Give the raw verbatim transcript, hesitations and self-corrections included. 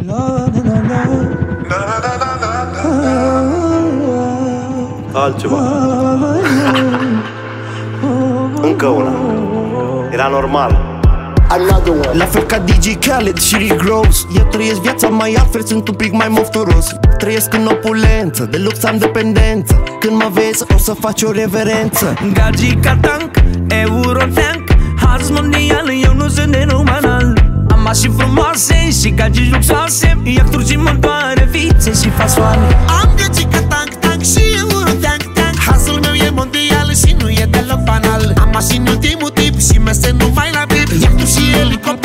Altceva. Încă una. Era normal. La fel ca D J Khaled și Rick Ross, eu trăiesc viața mai altfel, sunt un pic mai mofturos. Trăiesc în opulență, de lux am dependență. Când mă vezi o să faci o reverență. Gagica tank, Eurotank, Harz mondial, eu nu sunt de numanal. Am mașini frumoase și gagi luxoase, iahturi și motoare, fițe și fasoane. Am gagica tank, tank și Eurotank, tank. Harzul meu e mondial și nu e deloc banal. Am mașini ultimul tip și mese numai la bip, iahturi și elicopter.